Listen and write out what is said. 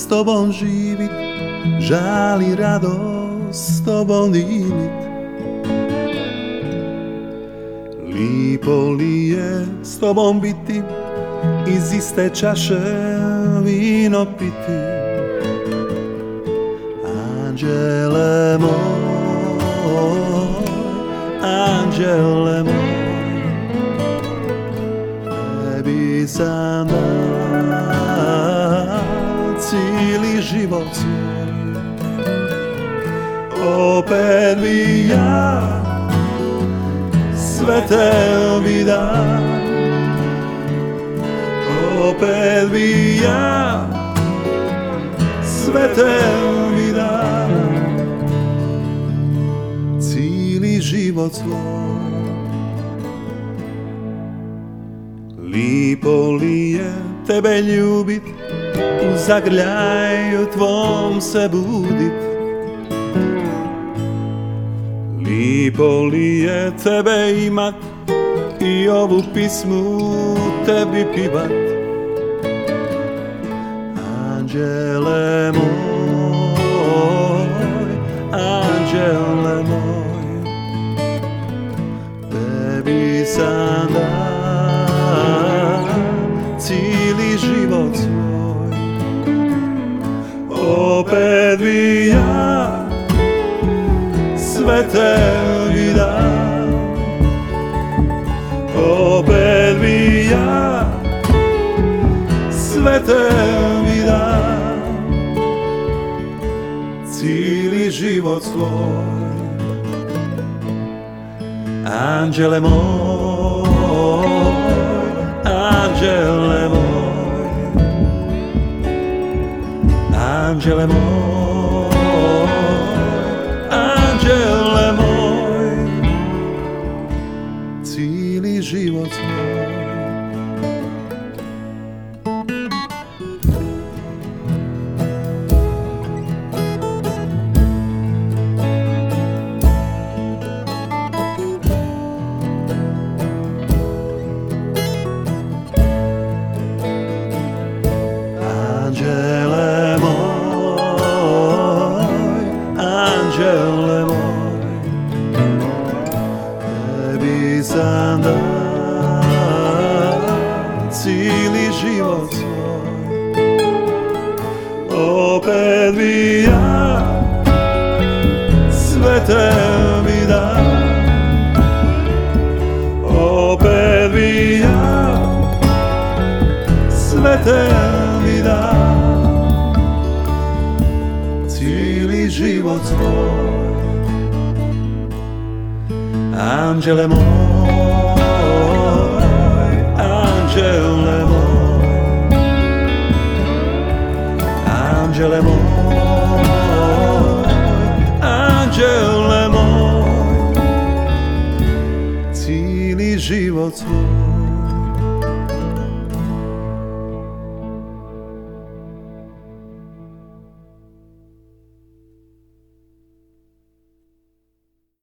s tobom živit, žal i radost s tobom dilit. Lipo li je s tobom biti, iz iste čaše vino piti. Anđele moj, anđele moj, tebi sam dao cijeli život svoj. Opet bi ja sve tebi dao, opet bi ja sve tebi dao, cijeli život svoj. Lipo li je tebe ljubit, u zagrljaju tvom se budit. Lipo li je tebe imat i ovu pismu tebi pivat. Anđele moj, anđele moj, tebi sam dao cijeli život svoj. Opet bi ja sve tebi dao, opet bi ja sve tebi dao, cijeli život svoj. Anđele moj, anđele moj, anđele moj, anđele moj, cijeli život svoj. Anđele moj, anđele moj, tebi sam dao cijeli život svoj. Opet bi ja sve tebi dao, opet bi ja sve tebi dao, cijeli život svoj. Anđele moj, anđele moj, anđele moj, anđele moj, cijeli život svoj.